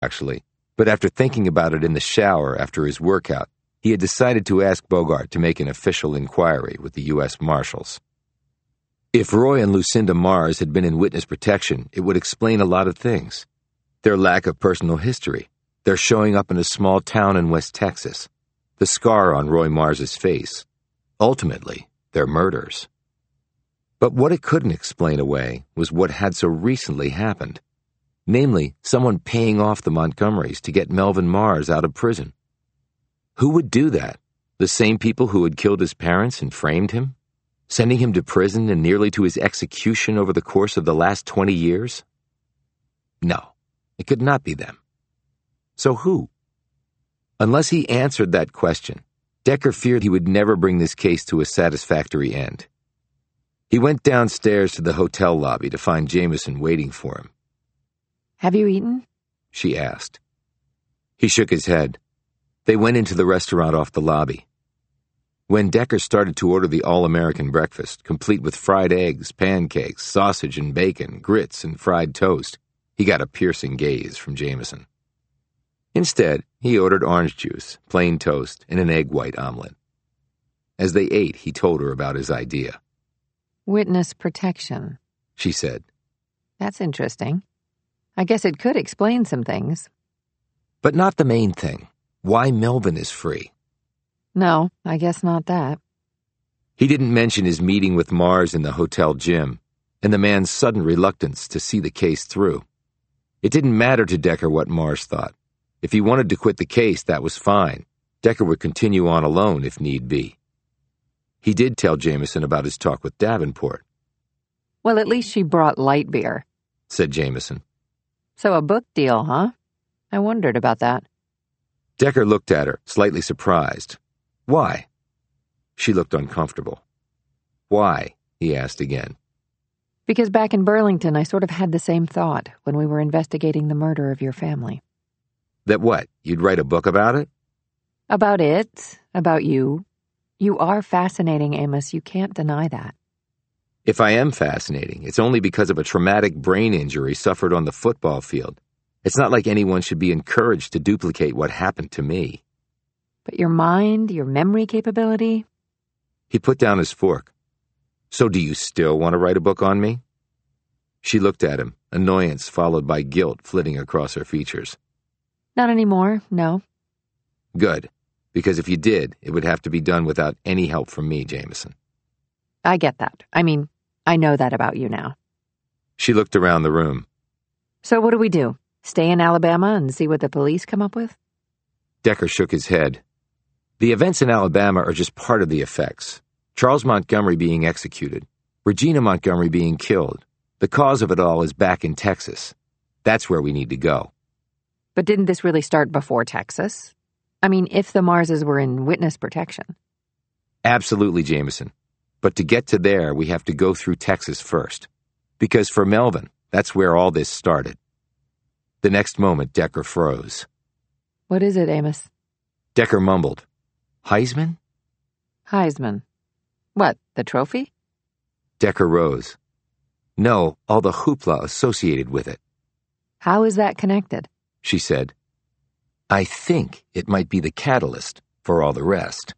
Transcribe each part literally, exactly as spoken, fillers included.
actually, but after thinking about it in the shower after his workout, he had decided to ask Bogart to make an official inquiry with the U S Marshals. If Roy and Lucinda Mars had been in witness protection, it would explain a lot of things. Their lack of personal history, their showing up in a small town in West Texas, the scar on Roy Mars's face, ultimately, their murders. But what it couldn't explain away was what had so recently happened, namely, someone paying off the Montgomerys to get Melvin Mars out of prison. Who would do that? The same people who had killed his parents and framed him? Sending him to prison and nearly to his execution over the course of the last twenty years? No, it could not be them. So who? Unless he answered that question, Decker feared he would never bring this case to a satisfactory end. He went downstairs to the hotel lobby to find Jameson waiting for him. "Have you eaten?" she asked. He shook his head. They went into the restaurant off the lobby. When Decker started to order the all-American breakfast, complete with fried eggs, pancakes, sausage and bacon, grits, and fried toast, he got a piercing gaze from Jameson. Instead, he ordered orange juice, plain toast, and an egg white omelet. As they ate, he told her about his idea. "Witness protection," she said. "That's interesting. I guess it could explain some things." But not the main thing. Why Melvin is free. No, I guess not that. He didn't mention his meeting with Mars in the hotel gym, and the man's sudden reluctance to see the case through. It didn't matter to Decker what Mars thought. If he wanted to quit the case, that was fine. Decker would continue on alone if need be. He did tell Jameson about his talk with Davenport. "Well, at least she brought light beer," said Jameson. "So a book deal, huh? I wondered about that." Decker looked at her, slightly surprised. Why? She looked uncomfortable. Why? He asked again. "Because back in Burlington, I sort of had the same thought when we were investigating the murder of your family." That what? You'd write a book about it? About it, about you. You are fascinating, Amos. You can't deny that. If I am fascinating, it's only because of a traumatic brain injury suffered on the football field. It's not like anyone should be encouraged to duplicate what happened to me. But your mind, your memory capability? He put down his fork. So do you still want to write a book on me? She looked at him, annoyance followed by guilt flitting across her features. Not anymore, no. Good, because if you did, it would have to be done without any help from me, Jameson. I get that. I mean, I know that about you now. She looked around the room. So what do we do? Stay in Alabama and see what the police come up with? Decker shook his head. The events in Alabama are just part of the effects. Charles Montgomery being executed, Regina Montgomery being killed. The cause of it all is back in Texas. That's where we need to go. But didn't this really start before Texas? I mean, if the Marses were in witness protection. Absolutely, Jameson. But to get to there, we have to go through Texas first. Because for Melvin, that's where all this started. The next moment, Decker froze. What is it, Amos? Decker mumbled. Heisman? Heisman. What, the trophy? Decker rose. No, all the hoopla associated with it. How is that connected? She said. I think it might be the catalyst for all the rest.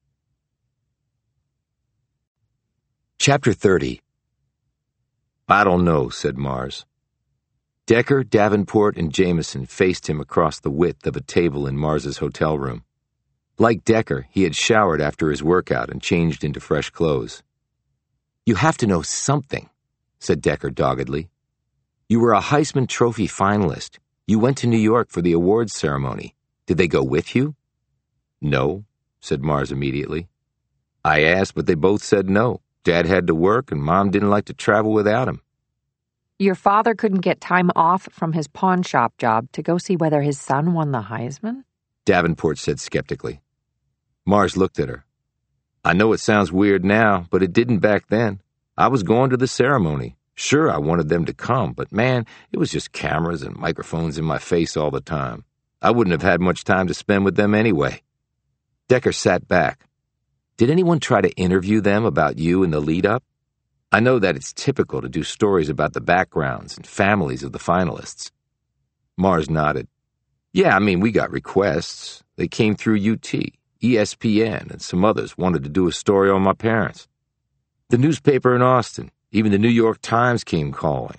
Chapter thirty. I don't know, said Mars. Decker, Davenport, and Jameson faced him across the width of a table in Mars's hotel room. Like Decker, he had showered after his workout and changed into fresh clothes. You have to know something, said Decker doggedly. You were a Heisman Trophy finalist. You went to New York for the awards ceremony. Did they go with you? No, said Mars immediately. I asked, but they both said no. Dad had to work, and Mom didn't like to travel without him. Your father couldn't get time off from his pawn shop job to go see whether his son won the Heisman? Davenport said skeptically. Mars looked at her. I know it sounds weird now, but it didn't back then. I was going to the ceremony. Sure, I wanted them to come, but man, it was just cameras and microphones in my face all the time. I wouldn't have had much time to spend with them anyway. Decker sat back. Did anyone try to interview them about you in the lead-up? I know that it's typical to do stories about the backgrounds and families of the finalists. Mars nodded. Yeah, I mean, we got requests. They came through U T, E S P N, and some others wanted to do a story on my parents. The newspaper in Austin, even the New York Times came calling.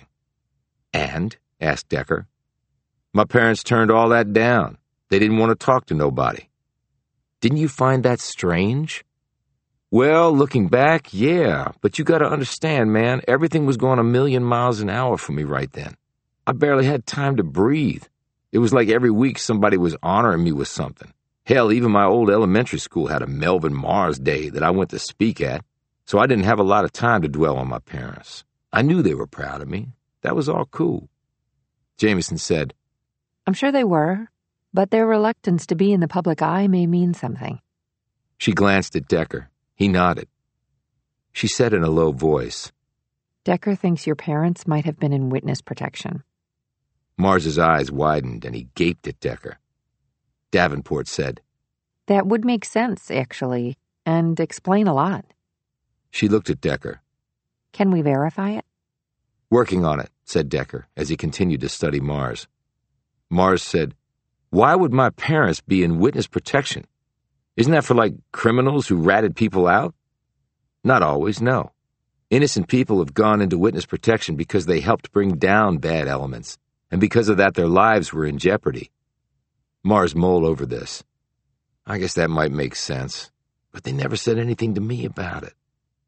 And? Asked Decker. My parents turned all that down. They didn't want to talk to nobody. Didn't you find that strange? Well, looking back, yeah, but you got to understand, man, everything was going a million miles an hour for me right then. I barely had time to breathe. It was like every week somebody was honoring me with something. Hell, even my old elementary school had a Melvin Mars Day that I went to speak at, so I didn't have a lot of time to dwell on my parents. I knew they were proud of me. That was all cool. Jameson said, I'm sure they were, but their reluctance to be in the public eye may mean something. She glanced at Decker. He nodded. She said in a low voice, Decker thinks your parents might have been in witness protection. Mars's eyes widened and he gaped at Decker. Davenport said, That would make sense, actually, and explain a lot. She looked at Decker. Can we verify it? Working on it, said Decker, as he continued to study Mars. Mars said, Why would my parents be in witness protection? Isn't that for, like, criminals who ratted people out? Not always, no. Innocent people have gone into witness protection because they helped bring down bad elements, and because of that their lives were in jeopardy. Mars mulled over this. I guess that might make sense, but they never said anything to me about it.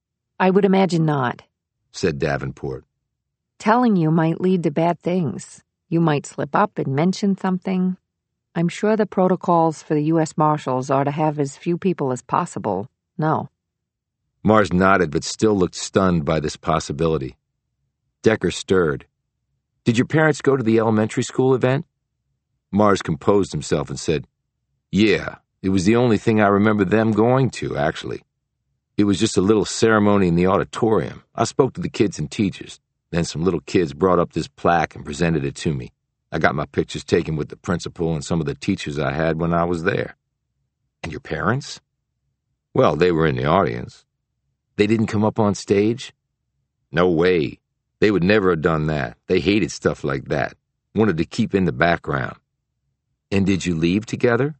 I would imagine not, said Davenport. Telling you might lead to bad things. You might slip up and mention something. I'm sure the protocols for the U S Marshals are to have as few people as possible. No. Mars nodded but still looked stunned by this possibility. Decker stirred. Did your parents go to the elementary school event? Mars composed himself and said, Yeah, it was the only thing I remember them going to, actually. It was just a little ceremony in the auditorium. I spoke to the kids and teachers. Then some little kids brought up this plaque and presented it to me. I got my pictures taken with the principal and some of the teachers I had when I was there. And your parents? Well, they were in the audience. They didn't come up on stage? No way. They would never have done that. They hated stuff like that. Wanted to keep in the background. And did you leave together?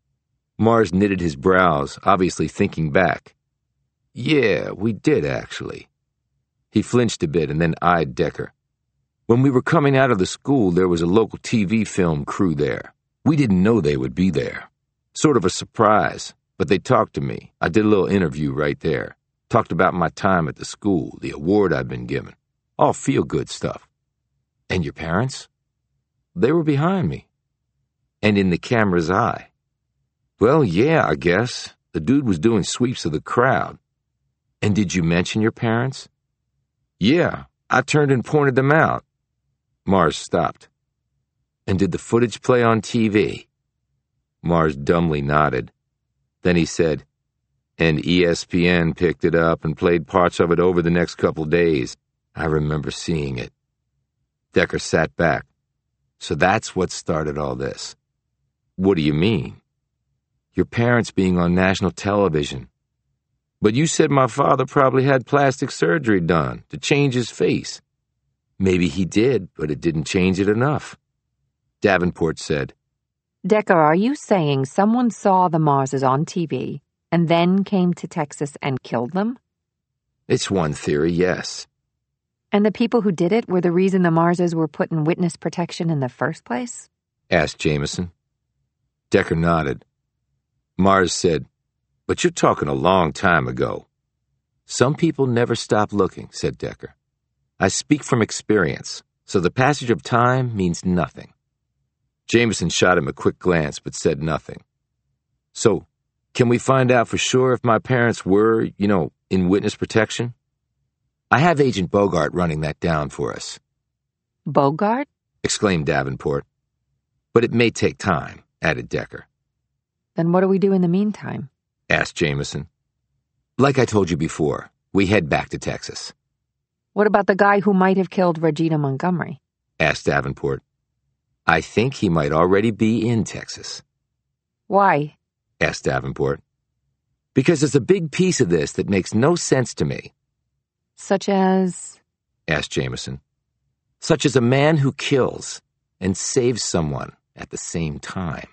Mars knitted his brows, obviously thinking back. Yeah, we did, actually. He flinched a bit and then eyed Decker. When we were coming out of the school, there was a local T V film crew there. We didn't know they would be there. Sort of a surprise, but they talked to me. I did a little interview right there. Talked about my time at the school, the award I'd been given. All feel-good stuff. And your parents? They were behind me. And in the camera's eye. Well, yeah, I guess. The dude was doing sweeps of the crowd. And did you mention your parents? Yeah, I turned and pointed them out. Mars stopped. And did the footage play on T V? Mars dumbly nodded. Then he said, and E S P N picked it up and played parts of it over the next couple days. I remember seeing it. Decker sat back. So that's what started all this. What do you mean? Your parents being on national television. But you said my father probably had plastic surgery done to change his face. Maybe he did, but it didn't change it enough. Davenport said, Decker, are you saying someone saw the Marses on T V and then came to Texas and killed them? It's one theory, yes. And the people who did it were the reason the Marses were put in witness protection in the first place? Asked Jameson. Decker nodded. Mars said, But you're talking a long time ago. Some people never stop looking, said Decker. I speak from experience, so the passage of time means nothing. Jameson shot him a quick glance, but said nothing. So, can we find out for sure if my parents were, you know, in witness protection? I have Agent Bogart running that down for us. Bogart? Exclaimed Davenport. But it may take time, added Decker. Then what do we do in the meantime? Asked Jameson. Like I told you before, we head back to Texas. What about the guy who might have killed Regina Montgomery? Asked Davenport. I think he might already be in Texas. Why? Asked Davenport. Because there's a big piece of this that makes no sense to me. Such as? Asked Jameson. Such as a man who kills and saves someone at the same time.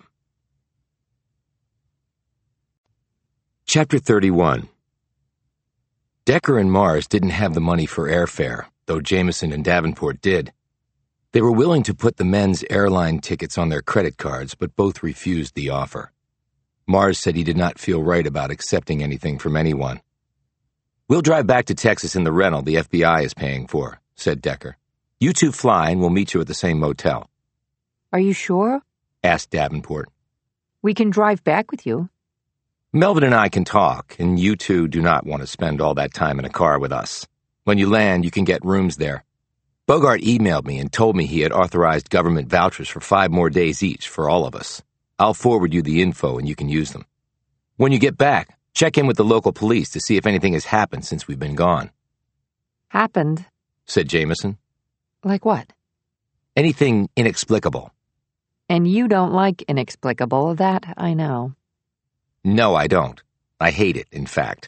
Chapter thirty-one. Decker and Mars didn't have the money for airfare, though Jameson and Davenport did. They were willing to put the men's airline tickets on their credit cards, but both refused the offer. Mars said he did not feel right about accepting anything from anyone. "We'll drive back to Texas in the rental the F B I is paying for," said Decker. "You two fly and we'll meet you at the same motel." Are you sure? asked Davenport. We can drive back with you. "Melvin and I can talk, and you two do not want to spend all that time in a car with us. When you land, you can get rooms there. Bogart emailed me and told me he had authorized government vouchers for five more days each for all of us. I'll forward you the info and you can use them. When you get back, check in with the local police to see if anything has happened since we've been gone." Happened? said Jameson. Like what? "Anything inexplicable." And you don't like inexplicable, that I know. "No, I don't. I hate it, in fact."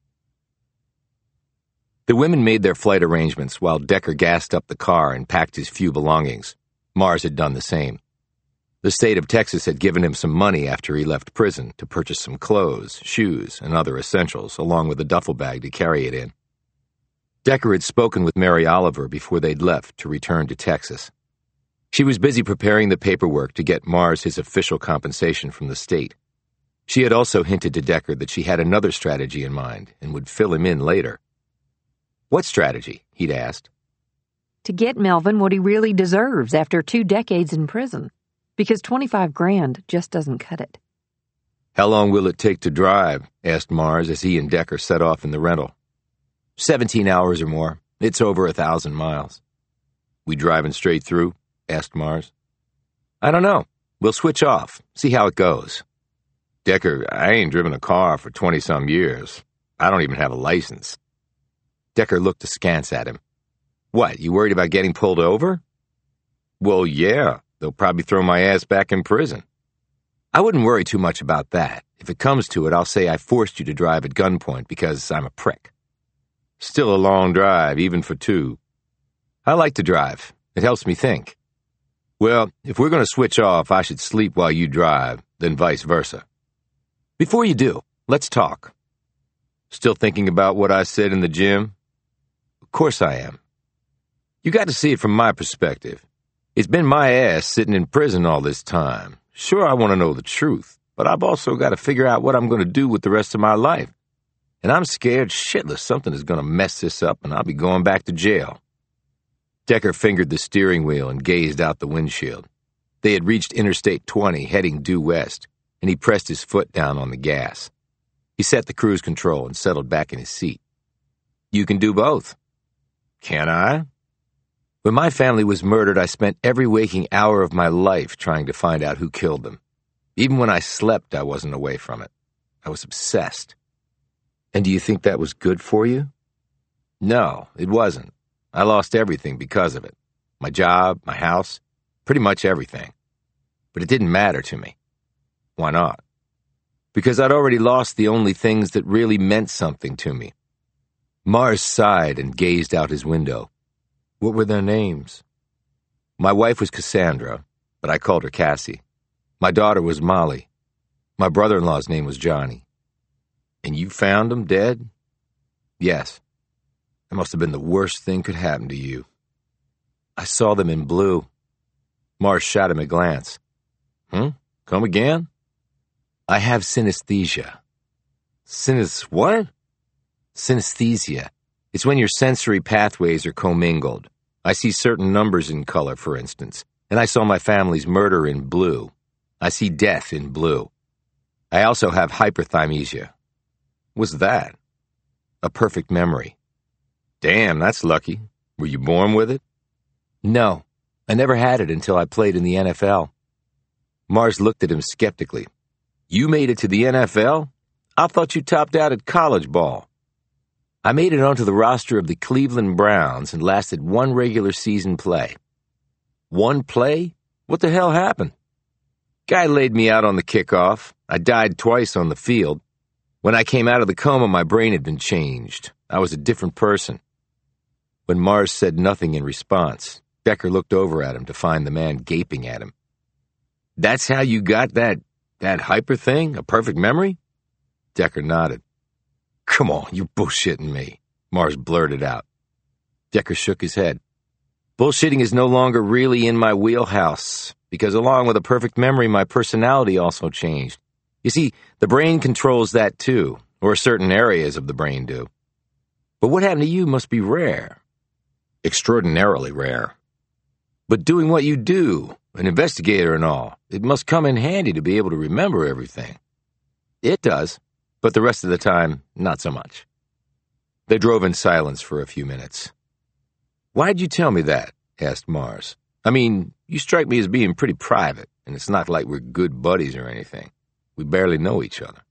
The women made their flight arrangements while Decker gassed up the car and packed his few belongings. Mars had done the same. The state of Texas had given him some money after he left prison to purchase some clothes, shoes, and other essentials, along with a duffel bag to carry it in. Decker had spoken with Mary Oliver before they'd left to return to Texas. She was busy preparing the paperwork to get Mars his official compensation from the state. She had also hinted to Decker that she had another strategy in mind and would fill him in later. "What strategy?" he'd asked. To get Melvin what he really deserves after two decades in prison. Because twenty-five grand just doesn't cut it. "How long will it take to drive?" asked Mars as he and Decker set off in the rental. Seventeen hours or more. It's over a thousand miles." "We driving straight through?" asked Mars. "I don't know. We'll switch off, see how it goes." "Decker, I ain't driven a car for twenty-some years. I don't even have a license." Decker looked askance at him. "What, you worried about getting pulled over?" "Well, yeah. They'll probably throw my ass back in prison." "I wouldn't worry too much about that. If it comes to it, I'll say I forced you to drive at gunpoint because I'm a prick." "Still a long drive, even for two." "I like to drive. It helps me think." "Well, if we're going to switch off, I should sleep while you drive, then vice versa." "Before you do, let's talk." "Still thinking about what I said in the gym?" "Of course I am." "You got to see it from my perspective. It's been my ass sitting in prison all this time. Sure, I want to know the truth, but I've also got to figure out what I'm going to do with the rest of my life. And I'm scared shitless something is going to mess this up and I'll be going back to jail." Decker fingered the steering wheel and gazed out the windshield. They had reached Interstate twenty, heading due west, and he pressed his foot down on the gas. He set the cruise control and settled back in his seat. "You can do both." "Can I?" "When my family was murdered, I spent every waking hour of my life trying to find out who killed them. Even when I slept, I wasn't away from it. I was obsessed." "And do you think that was good for you?" "No, it wasn't. I lost everything because of it. My job, my house, pretty much everything. But it didn't matter to me." "Why not?" "Because I'd already lost the only things that really meant something to me." Mars sighed and gazed out his window. "What were their names?" "My wife was Cassandra, but I called her Cassie. My daughter was Molly. My brother-in-law's name was Johnny." "And you found them dead?" "Yes. That must have been the worst thing could happen to you." "I saw them in blue." Mars shot him a glance. "Hmm? Come again?" "I have synesthesia." Synes what?" "Synesthesia. It's when your sensory pathways are commingled. I see certain numbers in color, for instance, and I saw my family's murder in blue. I see death in blue. I also have hyperthymesia." "What's that?" "A perfect memory." "Damn, that's lucky. Were you born with it?" "No, I never had it until I played in the N F L." Mars looked at him skeptically. "You made it to the N F L? I thought you topped out at college ball." "I made it onto the roster of the Cleveland Browns and lasted one regular season play." "One play? What the hell happened?" "Guy laid me out on the kickoff. I died twice on the field. When I came out of the coma, my brain had been changed. I was a different person." When Mars said nothing in response, Decker looked over at him to find the man gaping at him. That's how you got that, that hyper thing, a perfect memory? Decker nodded. Come on, you're bullshitting me, Mars blurted out. Decker shook his head. Bullshitting is no longer really in my wheelhouse, because along with a perfect memory, my personality also changed. You see, the brain controls that too, or certain areas of the brain do. But what happened to you must be rare. Extraordinarily rare. But doing what you do, an investigator and all, it must come in handy to be able to remember everything. It does, but the rest of the time, not so much. They drove in silence for a few minutes. Why'd you tell me that? Asked Mars. I mean, you strike me as being pretty private, and it's not like we're good buddies or anything. We barely know each other.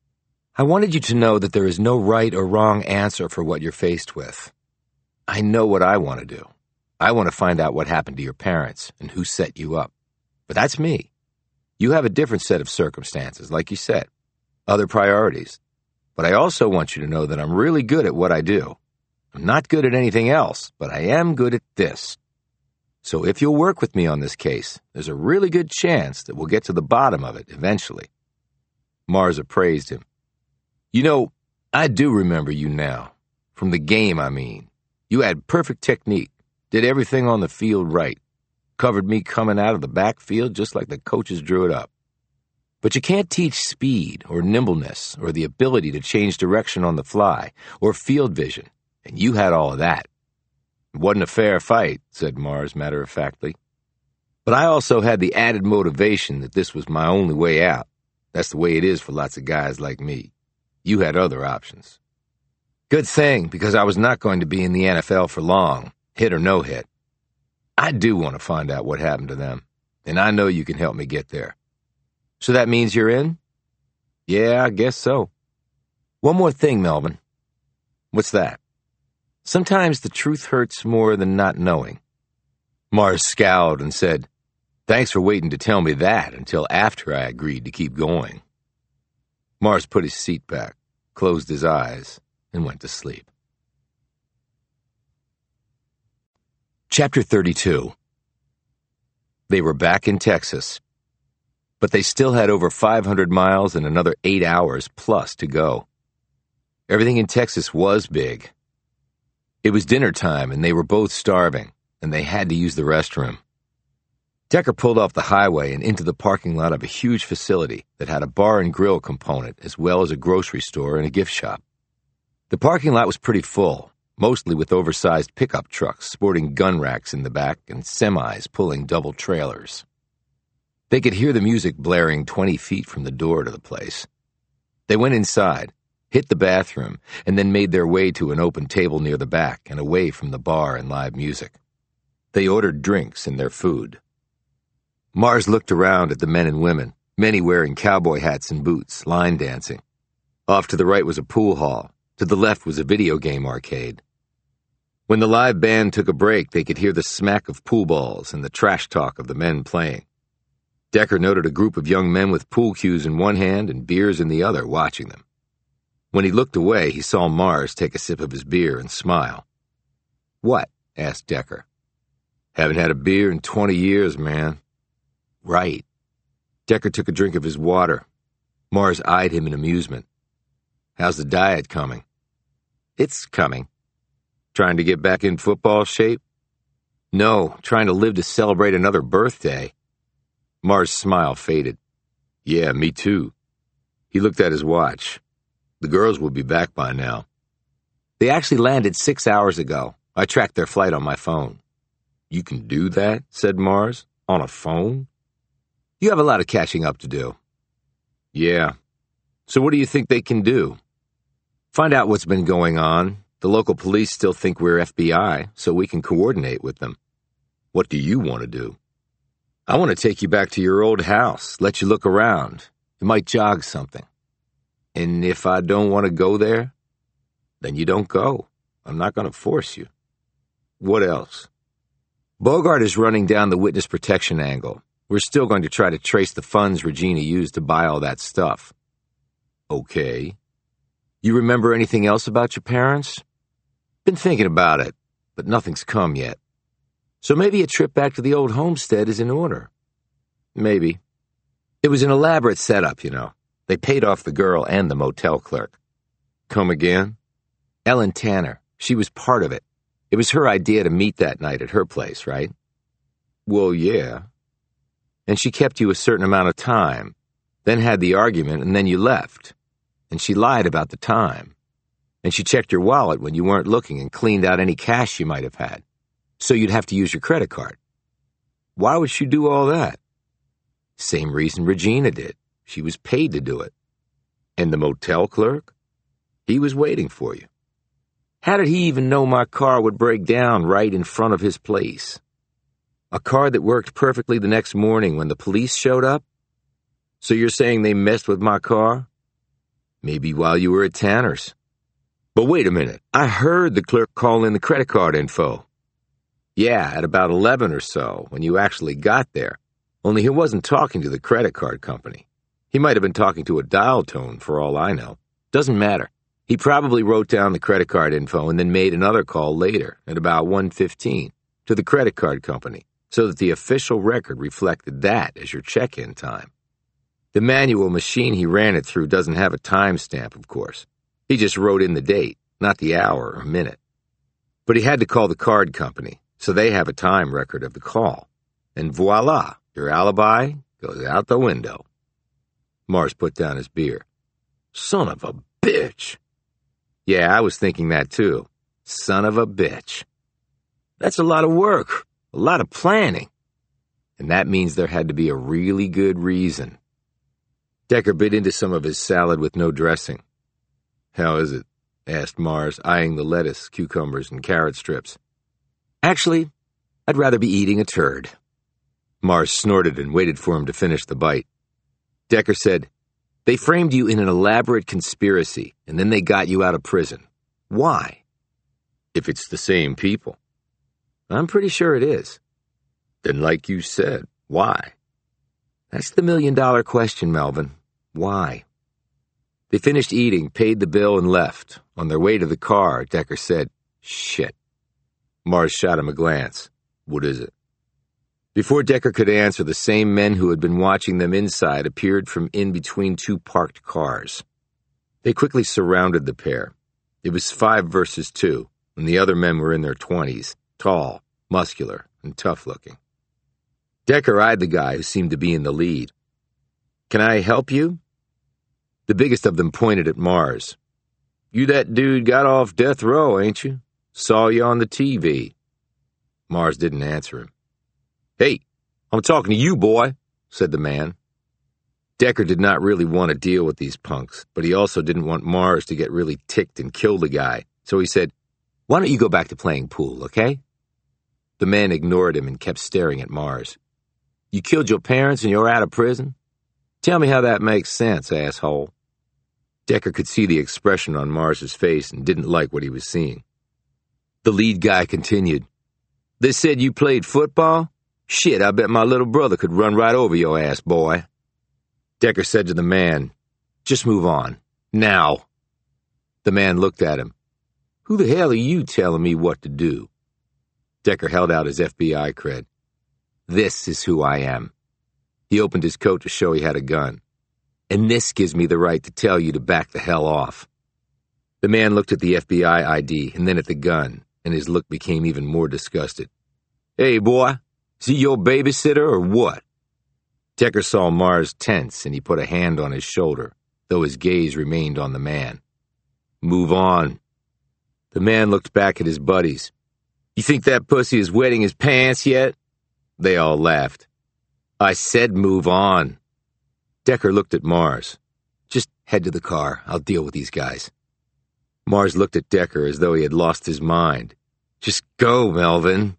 I wanted you to know that there is no right or wrong answer for what you're faced with. I know what I want to do. I want to find out what happened to your parents and who set you up. But that's me. You have a different set of circumstances, like you said. Other priorities. But I also want you to know that I'm really good at what I do. I'm not good at anything else, but I am good at this. So if you'll work with me on this case, there's a really good chance that we'll get to the bottom of it eventually. Mars appraised him. You know, I do remember you now. From the game, I mean. You had perfect technique, did everything on the field right, covered me coming out of the backfield just like the coaches drew it up. But you can't teach speed or nimbleness or the ability to change direction on the fly or field vision, and you had all of that. It wasn't a fair fight, said Mars matter-of-factly. But I also had the added motivation that this was my only way out. That's the way it is for lots of guys like me. You had other options. Good thing, because I was not going to be in the N F L for long, hit or no hit. I do want to find out what happened to them, and I know you can help me get there. So that means you're in? Yeah, I guess so. One more thing, Melvin. What's that? Sometimes the truth hurts more than not knowing. Mars scowled and said, Thanks for waiting to tell me that until after I agreed to keep going. Mars put his seat back, closed his eyes, and went to sleep. Chapter thirty-two. They were back in Texas, but they still had over five hundred miles and another eight hours plus to go. Everything in Texas was big. It was dinner time, and they were both starving, and they had to use the restroom. Decker pulled off the highway and into the parking lot of a huge facility that had a bar and grill component as well as a grocery store and a gift shop. The parking lot was pretty full, mostly with oversized pickup trucks sporting gun racks in the back and semis pulling double trailers. They could hear the music blaring twenty feet from the door to the place. They went inside, hit the bathroom, and then made their way to an open table near the back and away from the bar and live music. They ordered drinks and their food. Mars looked around at the men and women, many wearing cowboy hats and boots, line dancing. Off to the right was a pool hall. To the left was a video game arcade. When the live band took a break, they could hear the smack of pool balls and the trash talk of the men playing. Decker noted a group of young men with pool cues in one hand and beers in the other watching them. When he looked away, he saw Mars take a sip of his beer and smile. What? Asked Decker. Haven't had a beer in twenty years, man. Right. Decker took a drink of his water. Mars eyed him in amusement. How's the diet coming? It's coming. Trying to get back in football shape? No, trying to live to celebrate another birthday. Mars' smile faded. Yeah, me too. He looked at his watch. The girls will be back by now. They actually landed six hours ago. I tracked their flight on my phone. You can do that? Said Mars. On a phone? You have a lot of catching up to do. Yeah. So what do you think they can do? Find out what's been going on. The local police still think we're F B I, so we can coordinate with them. What do you want to do? I want to take you back to your old house, let you look around. It might jog something. And if I don't want to go there, then you don't go. I'm not going to force you. What else? Bogart is running down the witness protection angle. We're still going to try to trace the funds Regina used to buy all that stuff. Okay. You remember anything else about your parents? Been thinking about it, but nothing's come yet. So maybe a trip back to the old homestead is in order. Maybe. It was an elaborate setup, you know. They paid off the girl and the motel clerk. Come again? Ellen Tanner. She was part of it. It was her idea to meet that night at her place, right? Well, yeah. And she kept you a certain amount of time, then had the argument, and then you left. And she lied about the time. And she checked your wallet when you weren't looking and cleaned out any cash you might have had. So you'd have to use your credit card. Why would she do all that? Same reason Regina did. She was paid to do it. And the motel clerk? He was waiting for you. How did he even know my car would break down right in front of his place? A car that worked perfectly the next morning when the police showed up? So you're saying they messed with my car? Maybe while you were at Tanner's. But wait a minute. I heard the clerk call in the credit card info. Yeah, at about eleven or so, when you actually got there. Only he wasn't talking to the credit card company. He might have been talking to a dial tone, for all I know. Doesn't matter. He probably wrote down the credit card info and then made another call later, at about one fifteen, to the credit card company, so that the official record reflected that as your check-in time. The manual machine he ran it through doesn't have a timestamp, of course. He just wrote in the date, not the hour or minute. But he had to call the card company, so they have a time record of the call. And voila, your alibi goes out the window. Mars put down his beer. Son of a bitch. Yeah, I was thinking that too. Son of a bitch. That's a lot of work, a lot of planning. And that means there had to be a really good reason. Decker bit into some of his salad with no dressing. How is it? Asked Mars, eyeing the lettuce, cucumbers, and carrot strips. Actually, I'd rather be eating a turd. Mars snorted and waited for him to finish the bite. Decker said, They framed you in an elaborate conspiracy, and then they got you out of prison. Why? If it's the same people. I'm pretty sure it is. Then like you said, why? That's the million-dollar question, Melvin. Why? They finished eating, paid the bill, and left. On their way to the car, Decker said, Shit. Mars shot him a glance. What is it? Before Decker could answer, the same men who had been watching them inside appeared from in between two parked cars. They quickly surrounded the pair. It was five versus two, and the other men were in their twenties, tall, muscular, and tough-looking. Decker eyed the guy who seemed to be in the lead. Can I help you? The biggest of them pointed at Mars. You that dude got off death row, ain't you? Saw you on the T V. Mars didn't answer him. Hey, I'm talking to you, boy, said the man. Decker did not really want to deal with these punks, but he also didn't want Mars to get really ticked and kill the guy, so he said, Why don't you go back to playing pool, okay? The man ignored him and kept staring at Mars. You killed your parents and you're out of prison? Tell me how that makes sense, asshole. Decker could see the expression on Mars's face and didn't like what he was seeing. The lead guy continued. They said you played football? Shit, I bet my little brother could run right over your ass, boy. Decker said to the man, Just move on. Now. The man looked at him. Who the hell are you telling me what to do? Decker held out his F B I cred. This is who I am. He opened his coat to show he had a gun. And this gives me the right to tell you to back the hell off. The man looked at the F B I I D and then at the gun, and his look became even more disgusted. Hey, boy, is he your babysitter or what? Decker saw Mars tense, and he put a hand on his shoulder, though his gaze remained on the man. Move on. The man looked back at his buddies. You think that pussy is wetting his pants yet? They all laughed. I said move on. Decker looked at Mars. Just head to the car. I'll deal with these guys. Mars looked at Decker as though he had lost his mind. Just go, Melvin.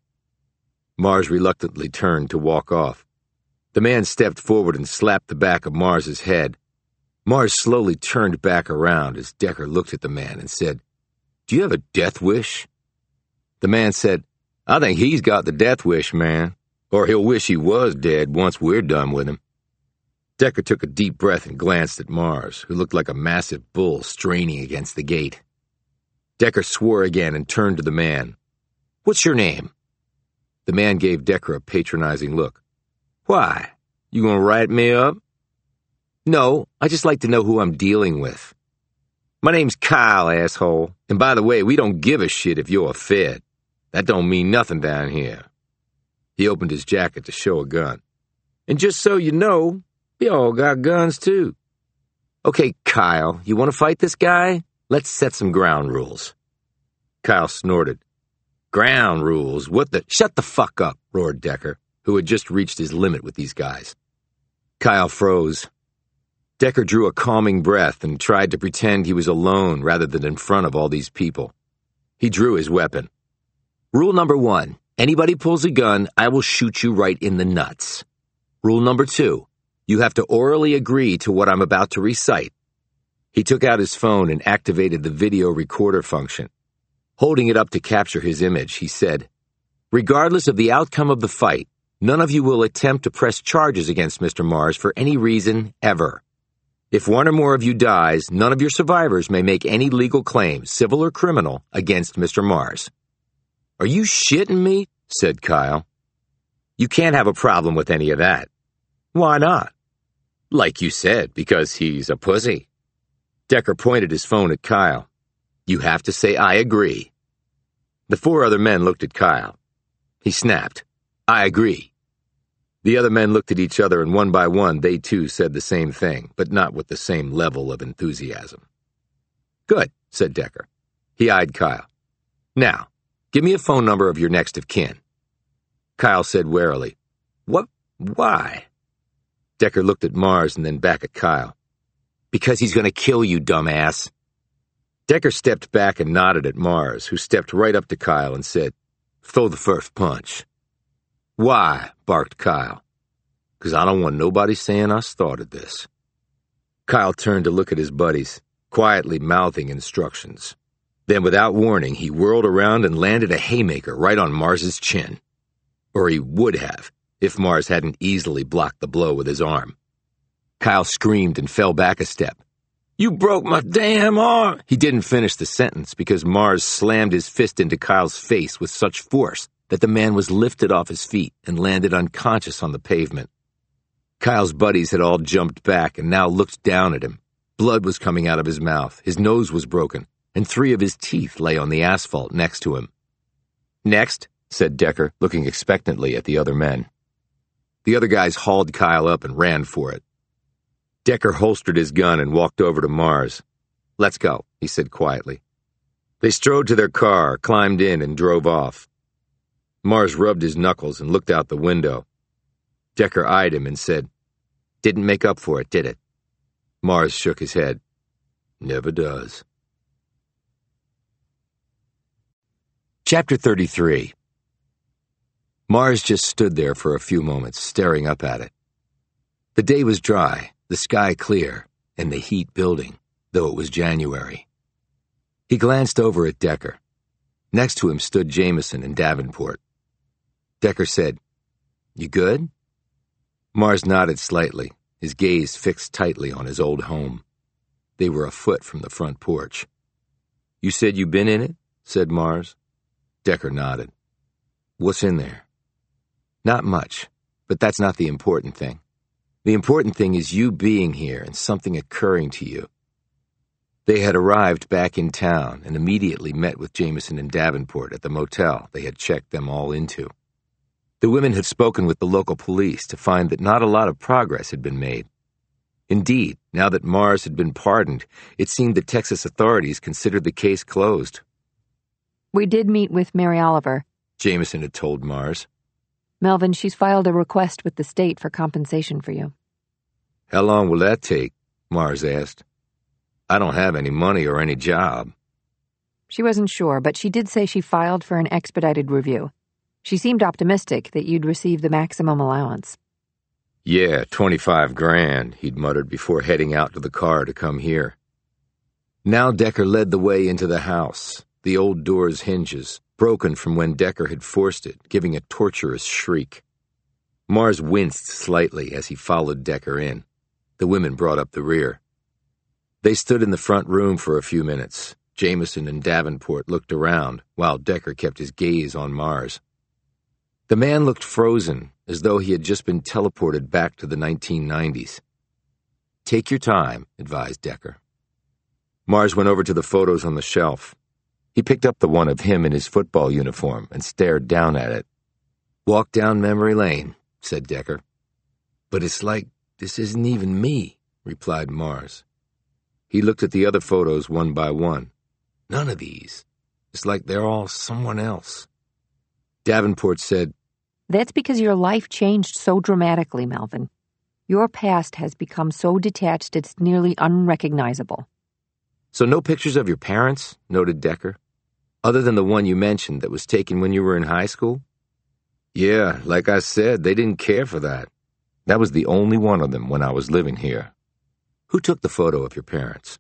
Mars reluctantly turned to walk off. The man stepped forward and slapped the back of Mars's head. Mars slowly turned back around as Decker looked at the man and said, Do you have a death wish? The man said, I think he's got the death wish, man. Or he'll wish he was dead once we're done with him. Decker took a deep breath and glanced at Mars, who looked like a massive bull straining against the gate. Decker swore again and turned to the man. What's your name? The man gave Decker a patronizing look. Why? You gonna write me up? No, I just like to know who I'm dealing with. My name's Kyle, asshole. And by the way, we don't give a shit if you're a Fed. That don't mean nothing down here. He opened his jacket to show a gun. And just so you know, we all got guns too. Okay, Kyle, you want to fight this guy? Let's set some ground rules. Kyle snorted. Ground rules? What the— Shut the fuck up, roared Decker, who had just reached his limit with these guys. Kyle froze. Decker drew a calming breath and tried to pretend he was alone rather than in front of all these people. He drew his weapon. Rule number one, anybody pulls a gun, I will shoot you right in the nuts. Rule number two, you have to orally agree to what I'm about to recite. He took out his phone and activated the video recorder function. Holding it up to capture his image, he said, regardless of the outcome of the fight, none of you will attempt to press charges against Mister Mars for any reason ever. If one or more of you dies, none of your survivors may make any legal claims, civil or criminal, against Mister Mars. Are you shitting me? Said Kyle. You can't have a problem with any of that. Why not? Like you said, because he's a pussy. Decker pointed his phone at Kyle. You have to say, I agree. The four other men looked at Kyle. He snapped, I agree. The other men looked at each other, and one by one, they too said the same thing, but not with the same level of enthusiasm. Good, said Decker. He eyed Kyle. Now, give me a phone number of your next of kin. Kyle said warily, What? Why? Decker looked at Mars and then back at Kyle. Because he's going to kill you, dumbass. Decker stepped back and nodded at Mars, who stepped right up to Kyle and said, Throw the first punch. Why? Barked Kyle. Because I don't want nobody saying I started this. Kyle turned to look at his buddies, quietly mouthing instructions. Then, without warning, he whirled around and landed a haymaker right on Mars's chin. Or he would have, if Mars hadn't easily blocked the blow with his arm. Kyle screamed and fell back a step. You broke my damn arm! He didn't finish the sentence because Mars slammed his fist into Kyle's face with such force that the man was lifted off his feet and landed unconscious on the pavement. Kyle's buddies had all jumped back and now looked down at him. Blood was coming out of his mouth, his nose was broken, and three of his teeth lay on the asphalt next to him. Next, said Decker, looking expectantly at the other men. The other guys hauled Kyle up and ran for it. Decker holstered his gun and walked over to Mars. Let's go, he said quietly. They strode to their car, climbed in, and drove off. Mars rubbed his knuckles and looked out the window. Decker eyed him and said, Didn't make up for it, did it? Mars shook his head. Never does. Chapter thirty-three. Mars just stood there for a few moments, staring up at it. The day was dry, the sky clear, and the heat building, though it was January. He glanced over at Decker. Next to him stood Jameson and Davenport. Decker said, You good? Mars nodded slightly, his gaze fixed tightly on his old home. They were a foot from the front porch. You said you been in it? Said Mars. Decker nodded. What's in there? Not much, but that's not the important thing. The important thing is you being here and something occurring to you. They had arrived back in town and immediately met with Jameson and Davenport at the motel they had checked them all into. The women had spoken with the local police to find that not a lot of progress had been made. Indeed, now that Mars had been pardoned, it seemed the Texas authorities considered the case closed. We did meet with Mary Oliver, Jameson had told Mars. Melvin, she's filed a request with the state for compensation for you. How long will that take? Mars asked. I don't have any money or any job. She wasn't sure, but she did say she filed for an expedited review. She seemed optimistic that you'd receive the maximum allowance. Yeah, twenty-five grand, he'd muttered before heading out to the car to come here. Now Decker led the way into the house, the old door's hinges, broken from when Decker had forced it, giving a torturous shriek. Mars winced slightly as he followed Decker in. The women brought up the rear. They stood in the front room for a few minutes. Jameson and Davenport looked around, while Decker kept his gaze on Mars. The man looked frozen, as though he had just been teleported back to the nineteen nineties. Take your time, advised Decker. Mars went over to the photos on the shelf. He picked up the one of him in his football uniform and stared down at it. Walk down memory lane, said Decker. But it's like this isn't even me, replied Mars. He looked at the other photos one by one. None of these. It's like they're all someone else. Davenport said, That's because your life changed so dramatically, Melvin. Your past has become so detached it's nearly unrecognizable. So no pictures of your parents, noted Decker, other than the one you mentioned that was taken when you were in high school? Yeah, like I said, they didn't care for that. That was the only one of them when I was living here. Who took the photo of your parents?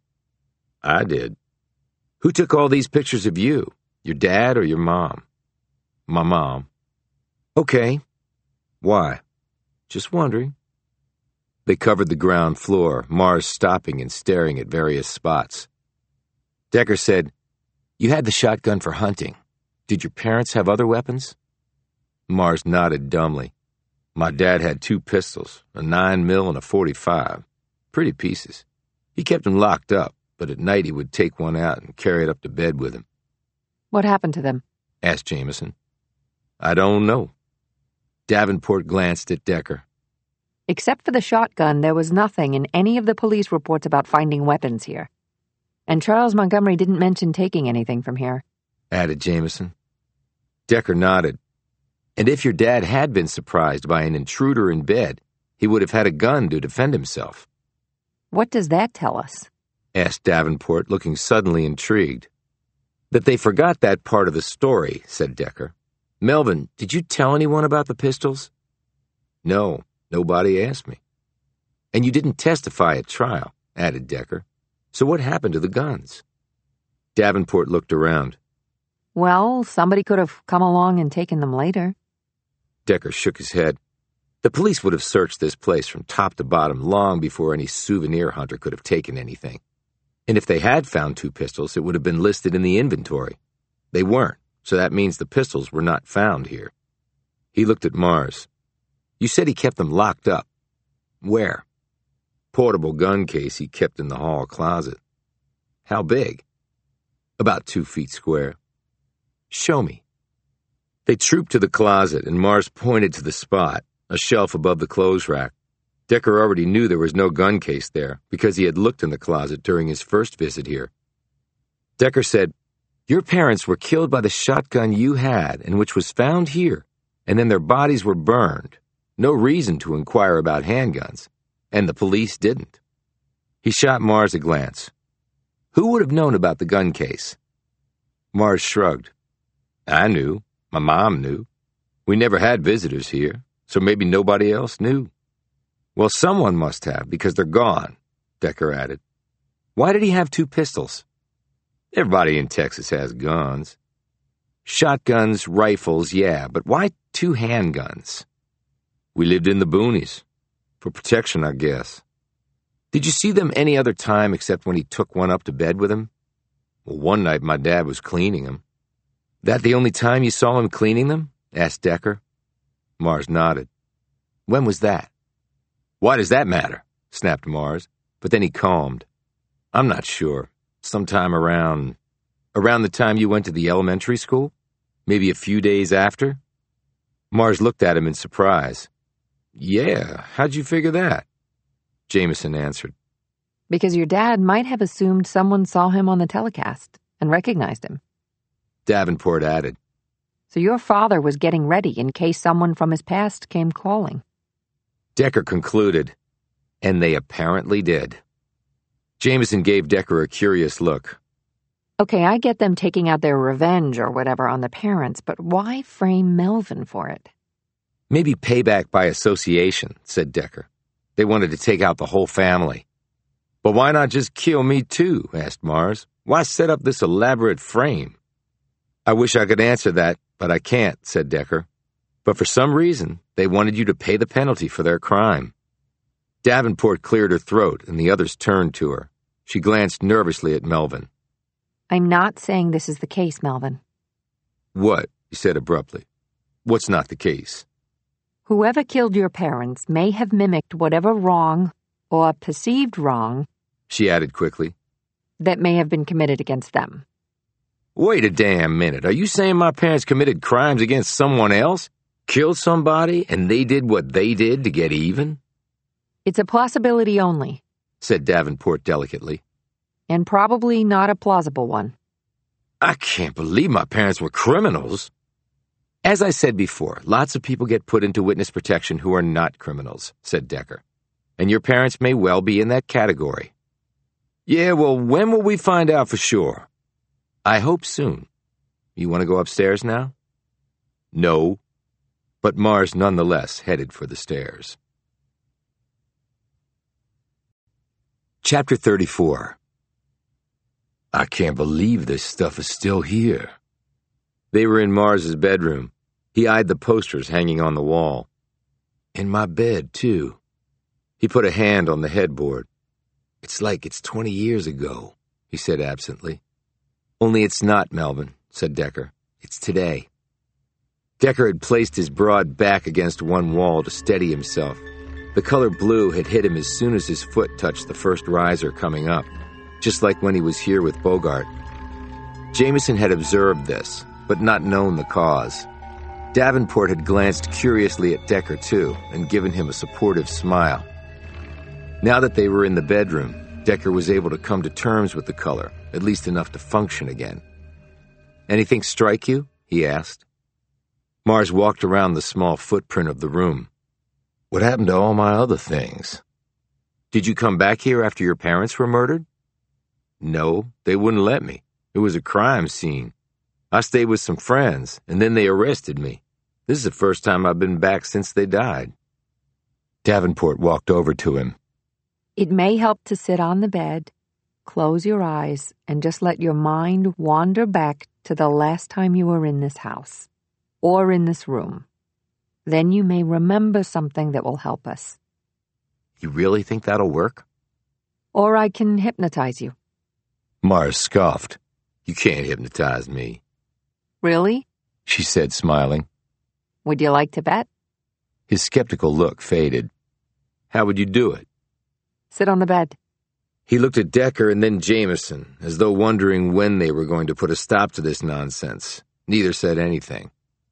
I did. Who took all these pictures of you? Your dad or your mom? My mom. Okay. Why? Just wondering. They covered the ground floor, Mars stopping and staring at various spots. Decker said, You had the shotgun for hunting. Did your parents have other weapons? Mars nodded dumbly. My dad had two pistols, a nine mil and a forty-five. Pretty pieces. He kept them locked up, but at night he would take one out and carry it up to bed with him. What happened to them? Asked Jameson. I don't know. Davenport glanced at Decker. Except for the shotgun, there was nothing in any of the police reports about finding weapons here. And Charles Montgomery didn't mention taking anything from here, added Jameson. Decker nodded. And if your dad had been surprised by an intruder in bed, he would have had a gun to defend himself. What does that tell us? Asked Davenport, looking suddenly intrigued. That they forgot that part of the story, said Decker. Melvin, did you tell anyone about the pistols? No, nobody asked me. And you didn't testify at trial, added Decker. So what happened to the guns? Davenport looked around. Well, somebody could have come along and taken them later. Decker shook his head. The police would have searched this place from top to bottom long before any souvenir hunter could have taken anything. And if they had found two pistols, it would have been listed in the inventory. They weren't, so that means the pistols were not found here. He looked at Mars. You said he kept them locked up. Where? Portable gun case he kept in the hall closet. How big? About two feet square. Show me. They trooped to the closet, and Mars pointed to the spot, a shelf above the clothes rack. Decker already knew there was no gun case there because he had looked in the closet during his first visit here. Decker said, Your parents were killed by the shotgun you had and which was found here, and then their bodies were burned. No reason to inquire about handguns, and the police didn't. He shot Mars a glance. Who would have known about the gun case? Mars shrugged. I knew. My mom knew. We never had visitors here, so maybe nobody else knew. Well, someone must have, because they're gone, Decker added. Why did he have two pistols? Everybody in Texas has guns. Shotguns, rifles, yeah, but why two handguns? We lived in the boonies. For protection, I guess. Did you see them any other time except when he took one up to bed with him? Well, one night my dad was cleaning them. That the only time you saw him cleaning them? Asked Decker. Mars nodded. When was that? Why does that matter? Snapped Mars, but then he calmed. I'm not sure. Sometime around... Around the time you went to the elementary school? Maybe a few days after? Mars looked at him in surprise. Yeah, how'd you figure that? Jameson answered. Because your dad might have assumed someone saw him on the telecast and recognized him. Davenport added. So your father was getting ready in case someone from his past came calling. Decker concluded, and they apparently did. Jameson gave Decker a curious look. Okay, I get them taking out their revenge or whatever on the parents, but why frame Melvin for it? Maybe payback by association, said Decker. They wanted to take out the whole family. But why not just kill me too, asked Mars. Why set up this elaborate frame? I wish I could answer that, but I can't, said Decker. But for some reason, they wanted you to pay the penalty for their crime. Davenport cleared her throat, and the others turned to her. She glanced nervously at Melvin. I'm not saying this is the case, Melvin. What? He said abruptly. What's not the case? Whoever killed your parents may have mimicked whatever wrong or perceived wrong, she added quickly, that may have been committed against them. Wait a damn minute. Are you saying my parents committed crimes against someone else? Killed somebody and they did what they did to get even? It's a possibility only, said Davenport delicately. And probably not a plausible one. I can't believe my parents were criminals. As I said before, lots of people get put into witness protection who are not criminals, said Decker. And your parents may well be in that category. Yeah, well, when will we find out for sure? I hope soon. You want to go upstairs now? No. But Mars nonetheless headed for the stairs. Chapter thirty-four. I can't believe this stuff is still here. They were in Mars's bedroom. He eyed the posters hanging on the wall. In my bed, too. He put a hand on the headboard. It's like it's twenty years ago, he said absently. Only it's not, Melvin, said Decker. It's today. Decker had placed his broad back against one wall to steady himself. The color blue had hit him as soon as his foot touched the first riser coming up, just like when he was here with Bogart. Jameson had observed this, but not known the cause. Davenport had glanced curiously at Decker, too, and given him a supportive smile. Now that they were in the bedroom, Decker was able to come to terms with the color, at least enough to function again. Anything strike you? He asked. Mars walked around the small footprint of the room. What happened to all my other things? Did you come back here after your parents were murdered? No, they wouldn't let me. It was a crime scene. I stayed with some friends, and then they arrested me. This is the first time I've been back since they died. Davenport walked over to him. It may help to sit on the bed, close your eyes, and just let your mind wander back to the last time you were in this house, or in this room. Then you may remember something that will help us. You really think that'll work? Or I can hypnotize you. Mars scoffed. You can't hypnotize me. Really? She said, smiling. Would you like to bet? His skeptical look faded. How would you do it? Sit on the bed. He looked at Decker and then Jameson, as though wondering when they were going to put a stop to this nonsense. Neither said anything.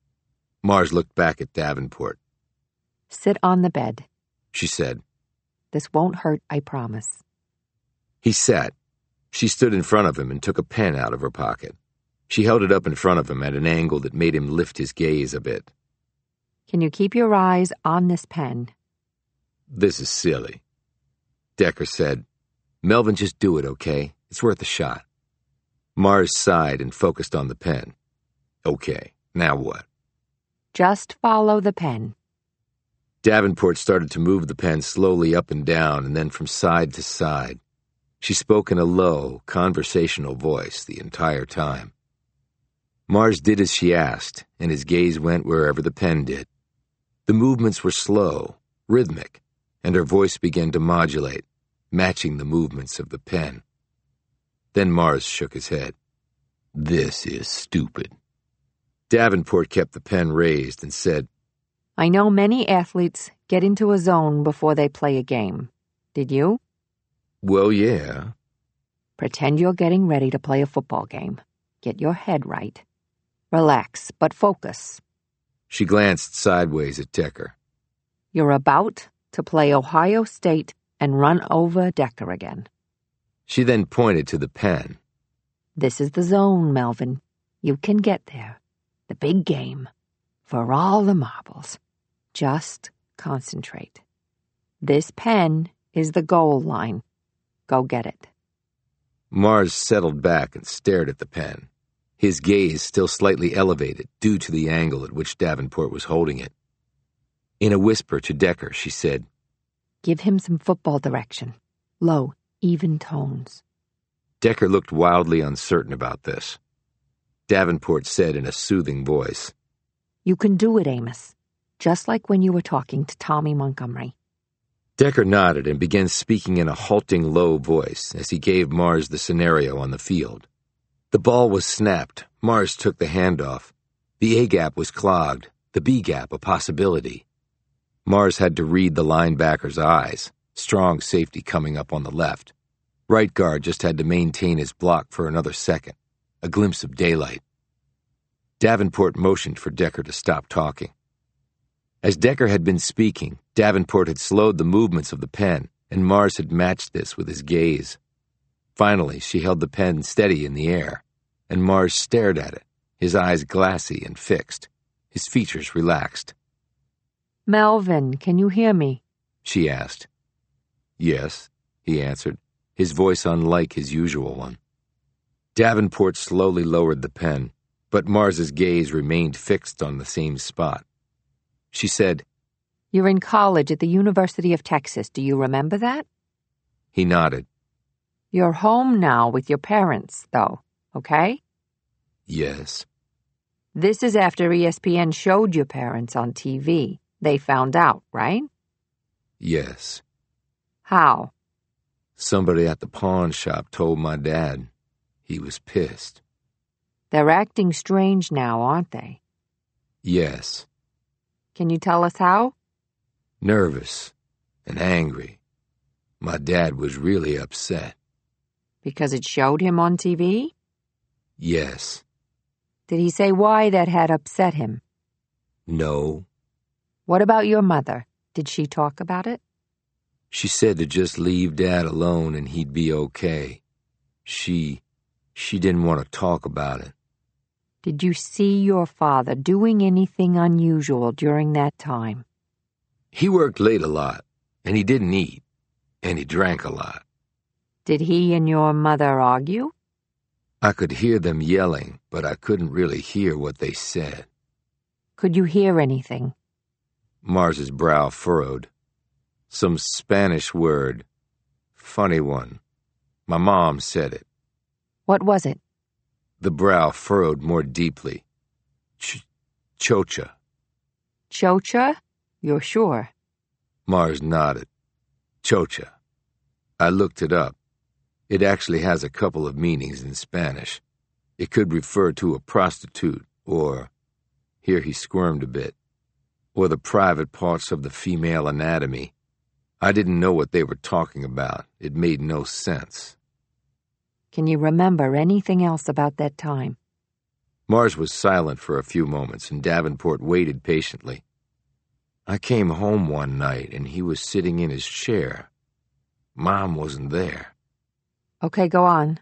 Mars looked back at Davenport. Sit on the bed, she said. This won't hurt, I promise. He sat. She stood in front of him and took a pen out of her pocket. She held it up in front of him at an angle that made him lift his gaze a bit. Can you keep your eyes on this pen? This is silly. Decker said, Melvin, just do it, okay? It's worth a shot. Mars sighed and focused on the pen. Okay, now what? Just follow the pen. Davenport started to move the pen slowly up and down and then from side to side. She spoke in a low, conversational voice the entire time. Mars did as she asked, and his gaze went wherever the pen did. The movements were slow, rhythmic, and her voice began to modulate, matching the movements of the pen. Then Mars shook his head. This is stupid. Davenport kept the pen raised and said, I know many athletes get into a zone before they play a game. Did you? Well, yeah. Pretend you're getting ready to play a football game. Get your head right. Relax, but focus. She glanced sideways at Decker. You're about to play Ohio State and run over Decker again. She then pointed to the pen. This is the zone, Melvin. You can get there. The big game. For all the marbles. Just concentrate. This pen is the goal line. Go get it. Mars settled back and stared at the pen, his gaze still slightly elevated due to the angle at which Davenport was holding it. In a whisper to Decker, she said, Give him some football direction. Low, even tones. Decker looked wildly uncertain about this. Davenport said in a soothing voice, You can do it, Amos. Just like when you were talking to Tommy Montgomery. Decker nodded and began speaking in a halting, low voice as he gave Mars the scenario on the field. The ball was snapped. Mars took the handoff. The A-gap was clogged. The B-gap a possibility. Mars had to read the linebacker's eyes. Strong safety coming up on the left. Right guard just had to maintain his block for another second. A glimpse of daylight. Davenport motioned for Decker to stop talking. As Decker had been speaking, Davenport had slowed the movements of the pen, and Mars had matched this with his gaze. Finally, she held the pen steady in the air, and Mars stared at it, his eyes glassy and fixed, his features relaxed. "Melvin, can you hear me?" she asked. "Yes," he answered, his voice unlike his usual one. Davenport slowly lowered the pen, but Mars's gaze remained fixed on the same spot. She said, "You're in college at the University of Texas. Do you remember that?" He nodded. "You're home now with your parents, though, okay?" "Yes." "This is after E S P N showed your parents on T V. They found out, right?" "Yes." "How?" "Somebody at the pawn shop told my dad. He was pissed." "They're acting strange now, aren't they?" "Yes." "Can you tell us how?" "Nervous and angry. My dad was really upset." "Because it showed him on T V?" "Yes." "Did he say why that had upset him?" "No." "What about your mother? Did she talk about it?" "She said to just leave Dad alone and he'd be okay. She, she didn't want to talk about it." "Did you see your father doing anything unusual during that time?" "He worked late a lot, and he didn't eat, and he drank a lot." "Did he and your mother argue?" "I could hear them yelling, but I couldn't really hear what they said." "Could you hear anything?" Mars's brow furrowed. "Some Spanish word. Funny one. My mom said it." "What was it?" The brow furrowed more deeply. Ch- chocha. "Chocha? You're sure?" Mars nodded. Chocha. I looked it up. It actually has a couple of meanings in Spanish. It could refer to a prostitute, or, here he squirmed a bit, or the private parts of the female anatomy. I didn't know what they were talking about. It made no sense. "Can you remember anything else about that time?" Mars was silent for a few moments, and Davenport waited patiently. "I came home one night, and he was sitting in his chair. Mom wasn't there. Okay, go on.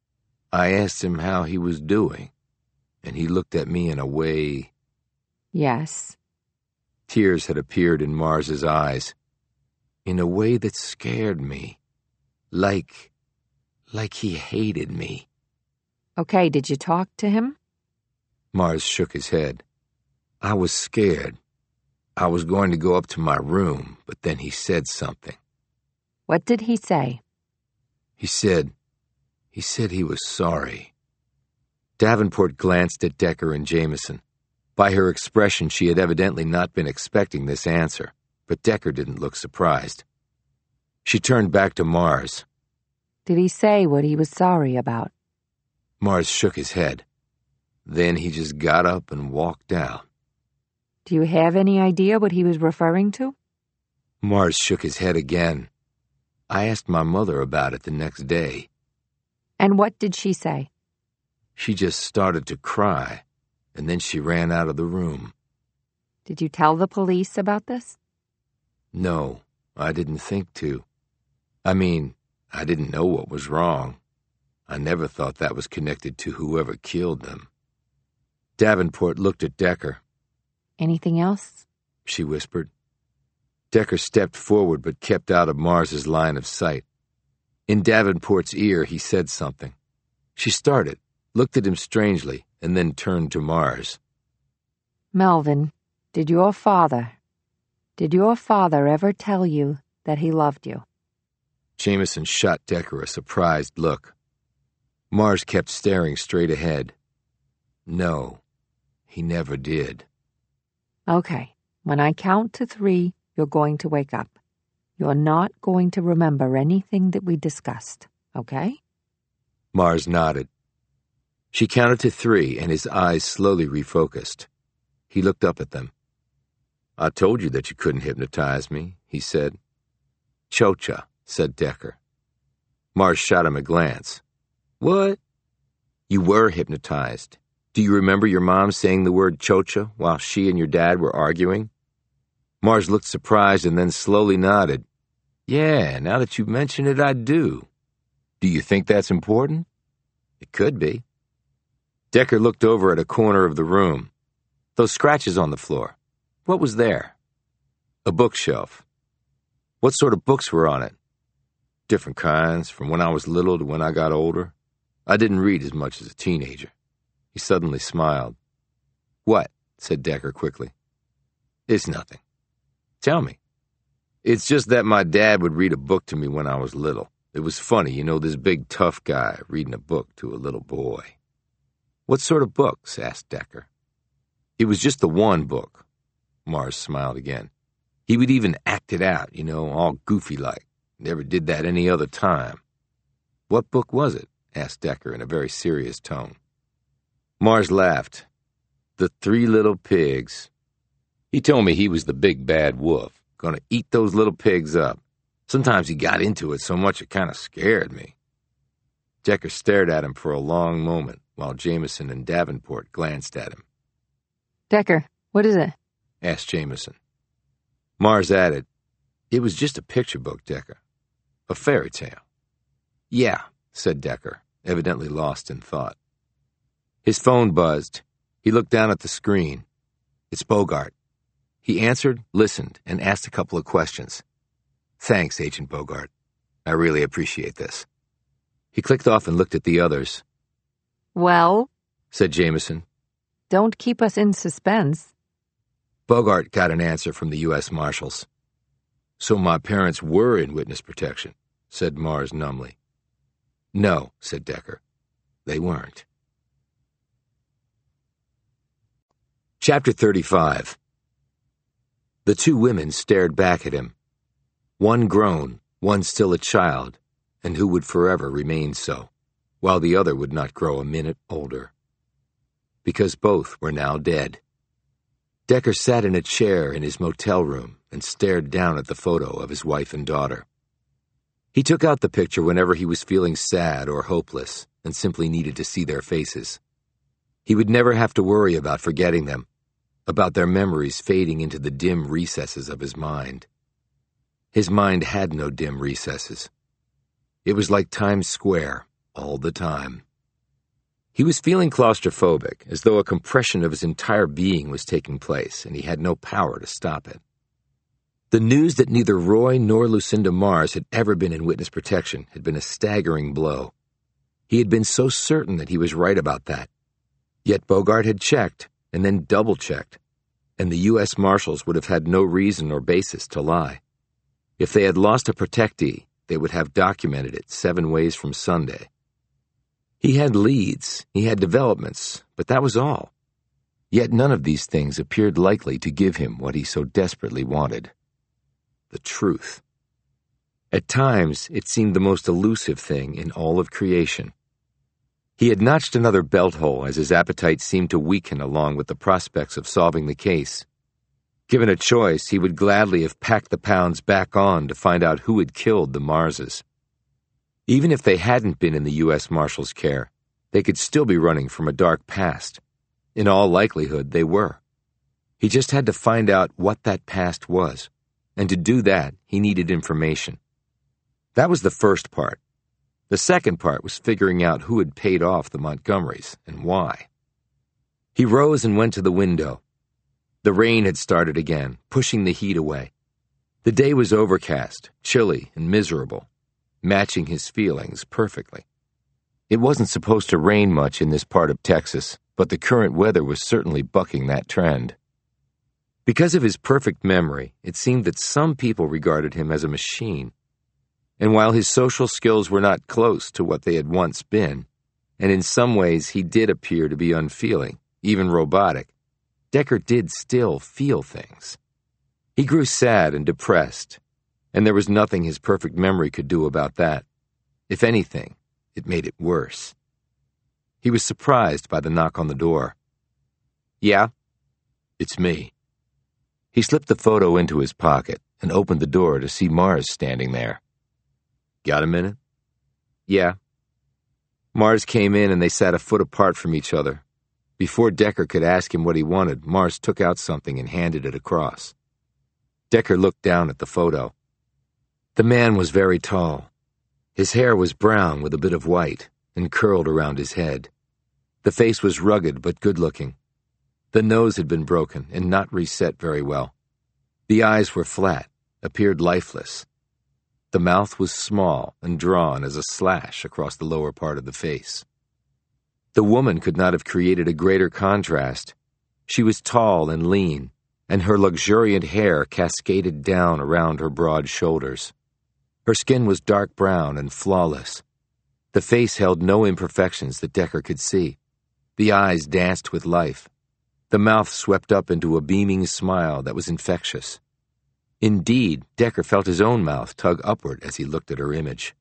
I asked him how he was doing, and he looked at me in a way..." "Yes." Tears had appeared in Mars's eyes. "In a way that scared me. Like... like he hated me." "Okay, did you talk to him?" Mars shook his head. "I was scared. I was going to go up to my room, but then he said something." "What did he say?" He said... he said he was sorry." Davenport glanced at Decker and Jameson. By her expression, she had evidently not been expecting this answer, but Decker didn't look surprised. She turned back to Mars. "Did he say what he was sorry about?" Mars shook his head. Then he just got up and walked out. "Do you have any idea what he was referring to?" Mars shook his head again. I asked my mother about it the next day. "And what did she say?" She just started to cry, and then she ran out of the room. "Did you tell the police about this?" No, I didn't think to. I mean, I didn't know what was wrong. I never thought that was connected to whoever killed them. Davenport looked at Decker. "Anything else?" she whispered. Decker stepped forward but kept out of Mars's line of sight. In Davenport's ear, he said something. She started, looked at him strangely, and then turned to Mars. "Melvin, did your father, did your father ever tell you that he loved you?" Jameson shot Decker a surprised look. Mars kept staring straight ahead. No, he never did. "Okay, when I count to three, you're going to wake up. You're not going to remember anything that we discussed, okay?" Mars nodded. She counted to three, and his eyes slowly refocused. He looked up at them. "I told you that you couldn't hypnotize me," he said. Chocha, said Decker. Mars shot him a glance. What? You were hypnotized. Do you remember your mom saying the word Chocha while she and your dad were arguing? Mars looked surprised and then slowly nodded. Yeah, now that you mention it, I do. Do you think that's important? It could be. Decker looked over at a corner of the room. Those scratches on the floor. What was there? A bookshelf. What sort of books were on it? Different kinds, from when I was little to when I got older. I didn't read as much as a teenager. He suddenly smiled. What? Said Decker quickly. It's nothing. Tell me. It's just that my dad would read a book to me when I was little. It was funny, you know, this big tough guy reading a book to a little boy. What sort of books? Asked Decker. It was just the one book. Mars smiled again. He would even act it out, you know, all goofy-like. Never did that any other time. What book was it? Asked Decker in a very serious tone. Mars laughed. The Three Little Pigs. He told me he was the big bad wolf, gonna eat those little pigs up. Sometimes he got into it so much it kind of scared me. Decker stared at him for a long moment while Jameson and Davenport glanced at him. Decker, what is it? Asked Jameson. Mars added, It was just a picture book, Decker. A fairy tale. Yeah, said Decker, evidently lost in thought. His phone buzzed. He looked down at the screen. It's Bogart. He answered, listened, and asked a couple of questions. Thanks, Agent Bogart. I really appreciate this. He clicked off and looked at the others. Well? Said Jameson. Don't keep us in suspense. Bogart got an answer from the U S Marshals. So my parents were in witness protection, said Mars numbly. No, said Decker. They weren't. Chapter thirty-five. The two women stared back at him. One grown, one still a child, and who would forever remain so, while the other would not grow a minute older. Because both were now dead. Decker sat in a chair in his motel room and stared down at the photo of his wife and daughter. He took out the picture whenever he was feeling sad or hopeless and simply needed to see their faces. He would never have to worry about forgetting them, about their memories fading into the dim recesses of his mind. His mind had no dim recesses. It was like Times Square all the time. He was feeling claustrophobic, as though a compression of his entire being was taking place, and he had no power to stop it. The news that neither Roy nor Lucinda Mars had ever been in witness protection had been a staggering blow. He had been so certain that he was right about that. Yet Bogart had checked, and then double-checked, and the U S Marshals would have had no reason or basis to lie. If they had lost a protectee, they would have documented it seven ways from Sunday. He had leads, he had developments, but that was all. Yet none of these things appeared likely to give him what he so desperately wanted. The truth. At times, it seemed the most elusive thing in all of creation. He had notched another belt hole as his appetite seemed to weaken along with the prospects of solving the case. Given a choice, he would gladly have packed the pounds back on to find out who had killed the Marses. Even if they hadn't been in the U S Marshals' care, they could still be running from a dark past. In all likelihood, they were. He just had to find out what that past was, and to do that, he needed information. That was the first part. The second part was figuring out who had paid off the Montgomerys and why. He rose and went to the window. The rain had started again, pushing the heat away. The day was overcast, chilly, and miserable, matching his feelings perfectly. It wasn't supposed to rain much in this part of Texas, but the current weather was certainly bucking that trend. Because of his perfect memory, it seemed that some people regarded him as a machine. And while his social skills were not close to what they had once been, and in some ways he did appear to be unfeeling, even robotic, Decker did still feel things. He grew sad and depressed, and there was nothing his perfect memory could do about that. If anything, it made it worse. He was surprised by the knock on the door. Yeah? It's me. He slipped the photo into his pocket and opened the door to see Mars standing there. "Got a minute?" "Yeah." Mars came in and they sat a foot apart from each other. Before Decker could ask him what he wanted, Mars took out something and handed it across. Decker looked down at the photo. The man was very tall. His hair was brown with a bit of white and curled around his head. The face was rugged but good-looking. The nose had been broken and not reset very well. The eyes were flat, appeared lifeless. The mouth was small and drawn as a slash across the lower part of the face. The woman could not have created a greater contrast. She was tall and lean, and her luxuriant hair cascaded down around her broad shoulders. Her skin was dark brown and flawless. The face held no imperfections that Decker could see. The eyes danced with life. The mouth swept up into a beaming smile that was infectious. Indeed, Decker felt his own mouth tug upward as he looked at her image.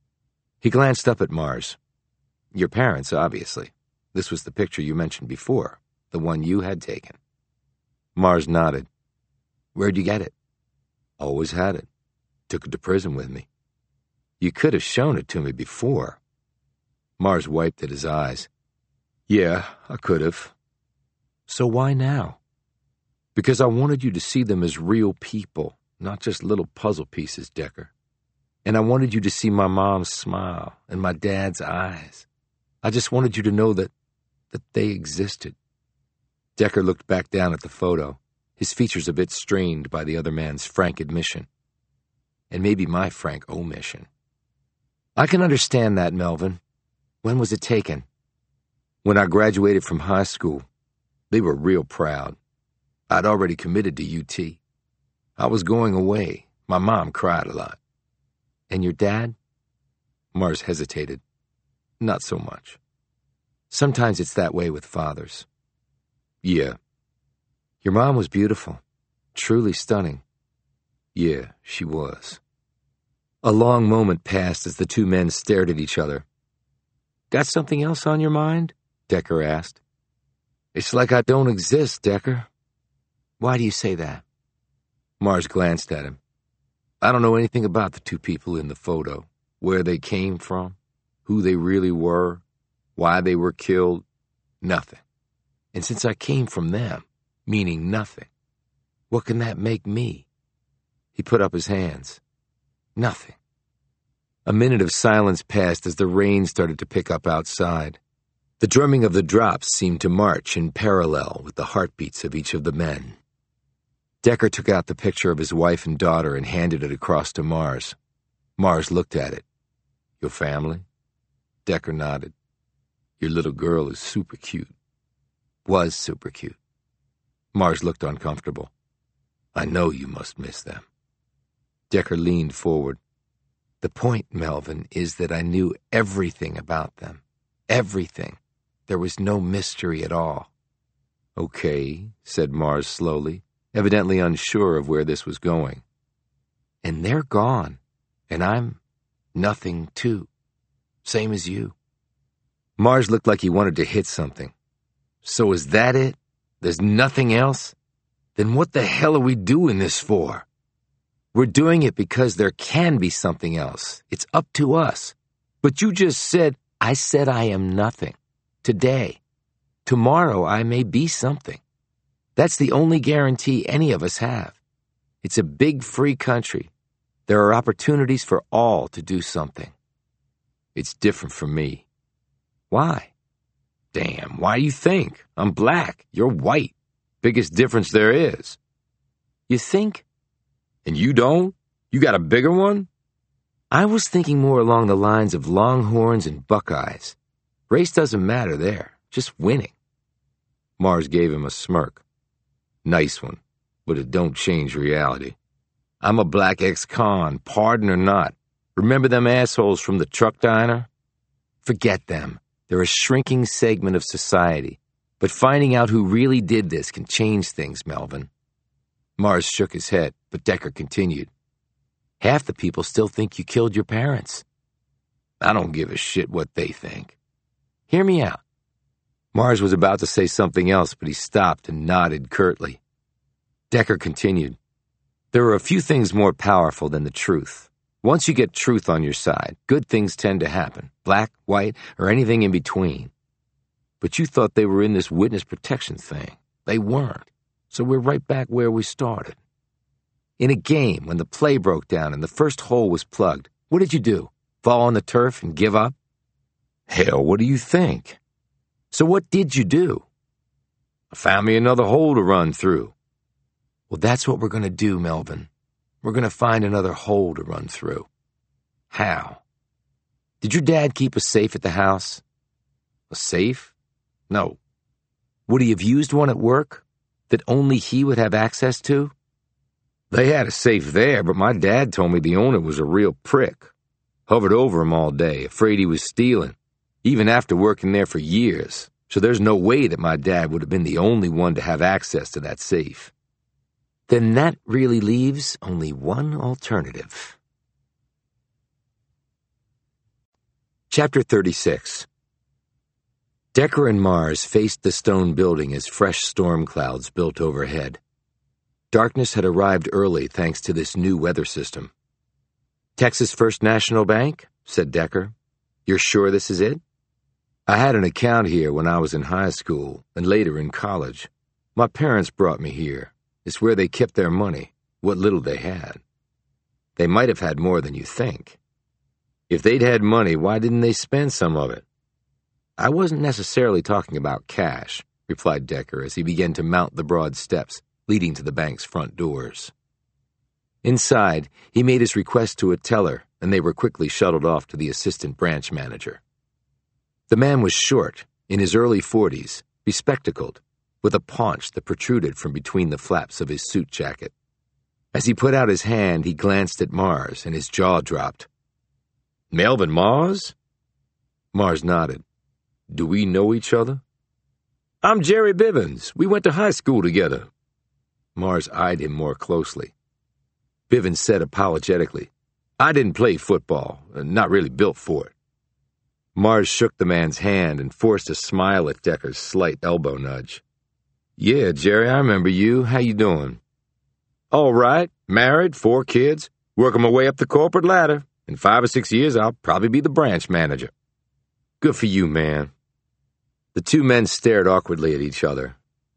He glanced up at Mars. "Your parents, obviously. This was the picture you mentioned before, the one you had taken." Mars nodded. "Where'd you get it?" "Always had it. Took it to prison with me." "You could have shown it to me before." Mars wiped at his eyes. "Yeah, I could have." "So why now?" "Because I wanted you to see them as real people, not just little puzzle pieces, Decker. And I wanted you to see my mom's smile and my dad's eyes. I just wanted you to know that, that they existed." Decker looked back down at the photo, his features a bit strained by the other man's frank admission. And maybe my frank omission. "I can understand that, Melvin. When was it taken?" "When I graduated from high school. They were real proud. I'd already committed to U T. I was going away. My mom cried a lot." "And your dad?" Mars hesitated. "Not so much. Sometimes it's that way with fathers." "Yeah." "Your mom was beautiful. Truly stunning." "Yeah, she was." A long moment passed as the two men stared at each other. "Got something else on your mind?" Decker asked. "It's like I don't exist, Decker." "Why do you say that?" Mars glanced at him. "I don't know anything about the two people in the photo, where they came from, who they really were, why they were killed, nothing. And since I came from them, meaning nothing, what can that make me?" He put up his hands. "Nothing." A minute of silence passed as the rain started to pick up outside. The drumming of the drops seemed to march in parallel with the heartbeats of each of the men. Decker took out the picture of his wife and daughter and handed it across to Mars. Mars looked at it. "Your family?" Decker nodded. "Your little girl is super cute." "Was super cute." Mars looked uncomfortable. "I know you must miss them." Decker leaned forward. "The point, Melvin, is that I knew everything about them. Everything. There was no mystery at all." "Okay," said Mars slowly, evidently unsure of where this was going. "And they're gone, and I'm nothing, too. Same as you." Mars looked like he wanted to hit something. "So is that it? There's nothing else? Then what the hell are we doing this for?" "We're doing it because there can be something else. It's up to us. But you just said..." "I said I am nothing. Today. Tomorrow I may be something. That's the only guarantee any of us have. It's a big free country. There are opportunities for all to do something." "It's different for me." "Why?" "Damn, why do you think? I'm black. You're white. Biggest difference there is." "You think?" "And you don't? You got a bigger one?" "I was thinking more along the lines of Longhorns and Buckeyes. Race doesn't matter there, just winning." Mars gave him a smirk. "Nice one, but it don't change reality. I'm a black ex-con, pardon or not. Remember them assholes from the truck diner? Forget them. They're a shrinking segment of society. But finding out who really did this can change things, Melvin." Mars shook his head, but Decker continued. "Half the people still think you killed your parents." "I don't give a shit what they think." "Hear me out." Mars was about to say something else, but he stopped and nodded curtly. Decker continued. There are a few things more powerful than the truth. Once you get truth on your side, good things tend to happen, black, white, or anything in between. But you thought they were in this witness protection thing. They weren't. So we're right back where we started. In a game, when the play broke down and the first hole was plugged, what did you do? Fall on the turf and give up? Hell, what do you think? So what did you do? I found me another hole to run through. Well, that's what we're going to do, Melvin. We're going to find another hole to run through. How? Did your dad keep a safe at the house? A safe? No. Would he have used one at work that only he would have access to? They had a safe there, but my dad told me the owner was a real prick. Hovered over him all day, afraid he was stealing, even after working there for years. So there's no way that my dad would have been the only one to have access to that safe. Then that really leaves only one alternative. Chapter thirty-six. Decker and Mars faced the stone building as fresh storm clouds built overhead. Darkness had arrived early thanks to this new weather system. Texas First National Bank? Said Decker. You're sure this is it? I had an account here when I was in high school and later in college. My parents brought me here. It's where they kept their money, what little they had. They might have had more than you think. If they'd had money, why didn't they spend some of it? I wasn't necessarily talking about cash, replied Decker as he began to mount the broad steps leading to the bank's front doors. Inside, he made his request to a teller, and they were quickly shuttled off to the assistant branch manager. The man was short, in his early forties, bespectacled, with a paunch that protruded from between the flaps of his suit jacket. As he put out his hand, he glanced at Mars, and his jaw dropped. Melvin Mars? Mars nodded. Do we know each other? I'm Jerry Bivens. We went to high school together. Mars eyed him more closely. Bivens said apologetically, I didn't play football, not really built for it. Mars shook the man's hand and forced a smile at Decker's slight elbow nudge. Yeah, Jerry, I remember you. How you doing? All right. Married, four kids, working my way up the corporate ladder. In five or six years, I'll probably be the branch manager. Good for you, man. The two men stared awkwardly at each other.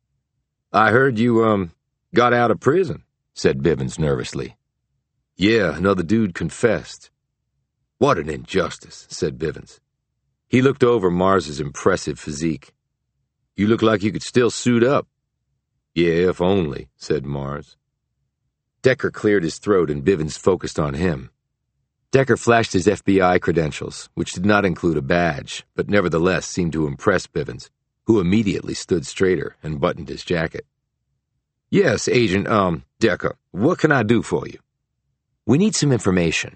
I heard you, um, got out of prison, said Bivens nervously. Yeah, another dude confessed. What an injustice, said Bivens. He looked over Mars's impressive physique. You look like you could still suit up. Yeah, if only, said Mars. Decker cleared his throat and Bivens focused on him. Decker flashed his F B I credentials, which did not include a badge, but nevertheless seemed to impress Bivens, who immediately stood straighter and buttoned his jacket. Yes, Agent, um, Decker, what can I do for you? We need some information.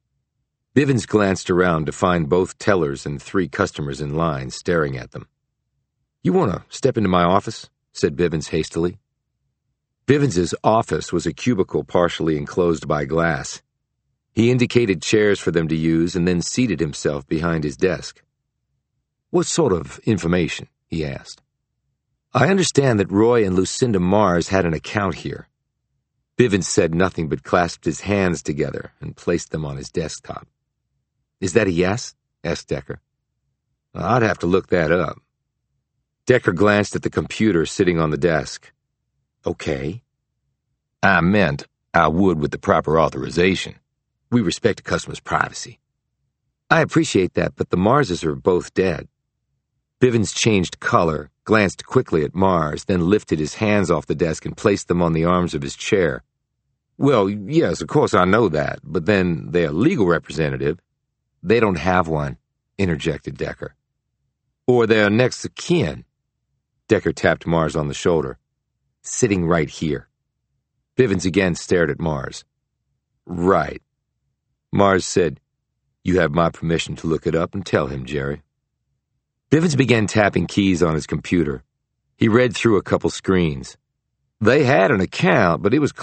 Bivens glanced around to find both tellers and three customers in line staring at them. You want to step into my office? Said Bivens hastily. Bivens's office was a cubicle partially enclosed by glass. He indicated chairs for them to use and then seated himself behind his desk. What sort of information? He asked. I understand that Roy and Lucinda Mars had an account here. Bivens said nothing but clasped his hands together and placed them on his desktop. Is that a yes? Asked Decker. I'd have to look that up. Decker glanced at the computer sitting on the desk. Okay. I meant I would with the proper authorization. We respect a customer's privacy. I appreciate that, but the Marses are both dead. Bivens changed color, glanced quickly at Mars, then lifted his hands off the desk and placed them on the arms of his chair. Well, yes, of course I know that, but then their legal representative. They don't have one, interjected Decker. Or their next of kin. Decker tapped Mars on the shoulder. Sitting right here. Bivens again stared at Mars. Right. Mars said, You have my permission to look it up and tell him, Jerry. Bivens began tapping keys on his computer. He read through a couple screens. They had an account, but it was